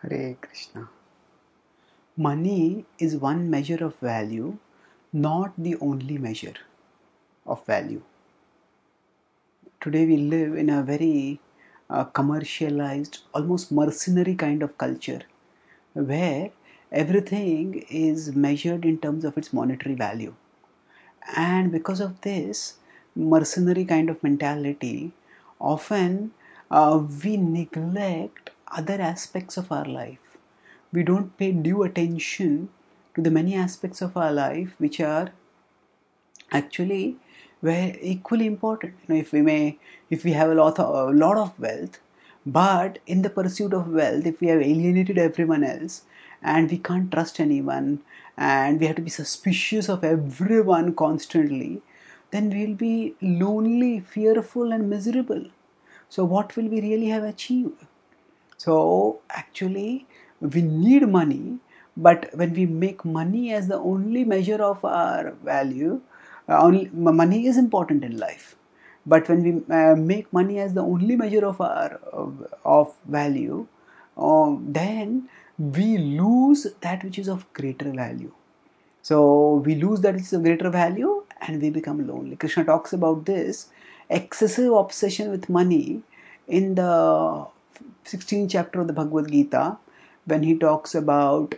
Hare Krishna. Money is one measure of value, not the only measure of value. Today we live in a very commercialized, almost mercenary kind of culture where everything is measured in terms of its monetary value. And because of this mercenary kind of mentality, often we neglect other aspects of our life. We don't pay due attention to the many aspects of our life which are actually very equally important. If we have a lot of wealth, but in the pursuit of wealth, if we have alienated everyone else and we can't trust anyone and we have to be suspicious of everyone constantly, then we'll be lonely, fearful, and miserable. So, what will we really have achieved? So actually, we need money, but when we make money as the only measure of our value, money is important in life. But when we make money as the only measure of our of value, then we lose that which is of greater value. So we lose that which is of greater value, and we become lonely. Krishna talks about this excessive obsession with money in the 16th chapter of the Bhagavad Gita, when he talks about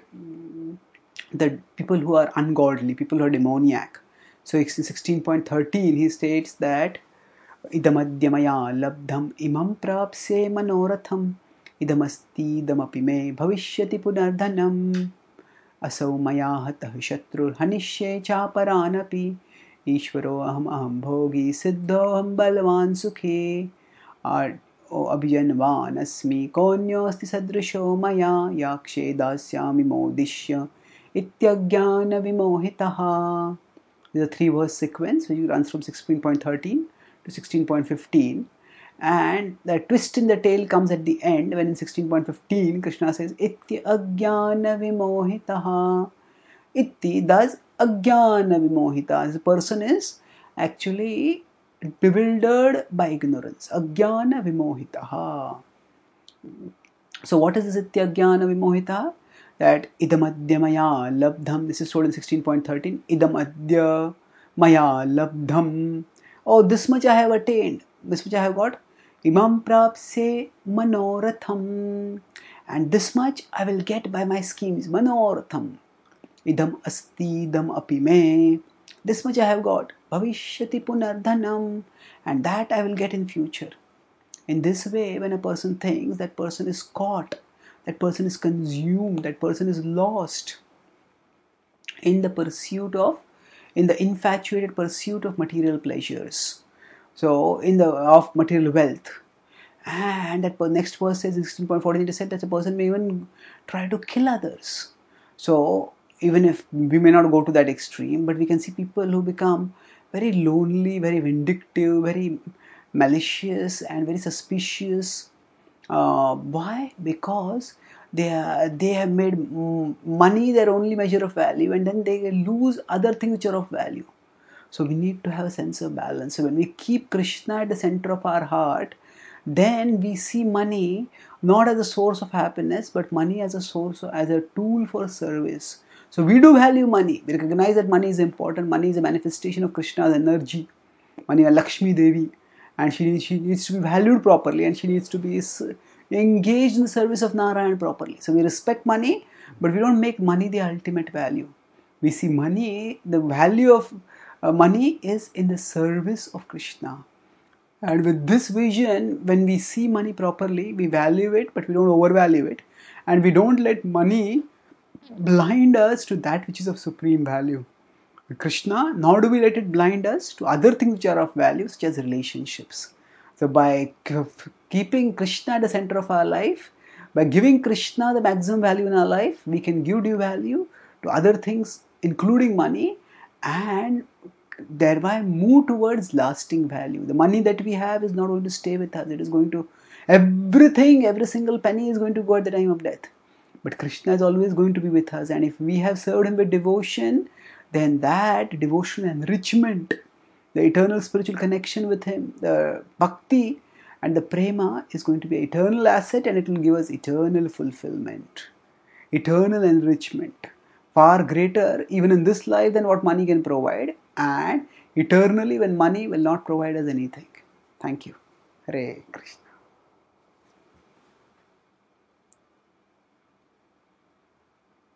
the people who are ungodly, people who are demoniac. So in 16.13 he states that idamadhyamaya labdham imam prapse manoratham idamasti idamapi me bhavishyati punardhanam असौ मया हतः शत्रुर्हनिष्ये चापरानपि ईश्वरो अहम भोगी सिद्धोऽहं बलवान् सुखे अभिजनवान् अस्मि कोऽन्योऽस्ति सदृशो मया याक्षे दास्यामि मोदिष्य इत्यज्ञानविमोहितः. The 3-verse sequence which runs from 16.13 to 16.15, and the twist in the tale comes at the end when in 16.15 Krishna says Itya Ajnana Vimohitaha. Iti does Ajnana Vimohita. The person is actually bewildered by ignorance. Ajnana Vimohitaha. So what is this Itya Ajnana Vimohita? That Idamadya Maya Labdham. This is told in 16.13. Idamadya Maya Labdham. Oh, this much I have attained. This much I have got. Imam prapse manoratham, and this much I will get by my schemes. Manoratham. Idam asti idam api me. This much I have got. Bhavishyati punardhanam, and that I will get in future. In this way, when a person thinks, that person is caught, that person is consumed, that person is lost in the infatuated pursuit of material pleasures. So, of material wealth. And that next verse says in 16.14 it is said that a person may even try to kill others. So even if we may not go to that extreme, but we can see people who become very lonely, very vindictive, very malicious, and very suspicious. Why? Because they have made money their only measure of value, and then they lose other things which are of value. So we need to have a sense of balance. So when we keep Krishna at the center of our heart, then we see money not as a source of happiness, but money as a tool for service. So we do value money. We recognize that money is important. Money is a manifestation of Krishna's energy. Money is Lakshmi Devi, and she needs to be valued properly, and she needs to be engaged in the service of Narayan properly. So we respect money, but we don't make money the ultimate value. We see money, the value of money is in the service of Krishna. And with this vision, when we see money properly, we value it, but we don't overvalue it. And we don't let money blind us to that which is of supreme value. With Krishna, nor do we let it blind us to other things which are of value, such as relationships. So by keeping Krishna at the center of our life, by giving Krishna the maximum value in our life, we can give due value to other things, including money, and thereby move towards lasting value. The money that we have is not going to stay with us. It is going to, every single penny is going to go at the time of death. But Krishna is always going to be with us. And if we have served him with devotion, then that devotional enrichment, the eternal spiritual connection with him, the bhakti, And the prema is going to be an eternal asset, and it will give us eternal fulfillment, eternal enrichment, far greater even in this life than what money can provide, and eternally when money will not provide us anything. Thank you. Hare Krishna.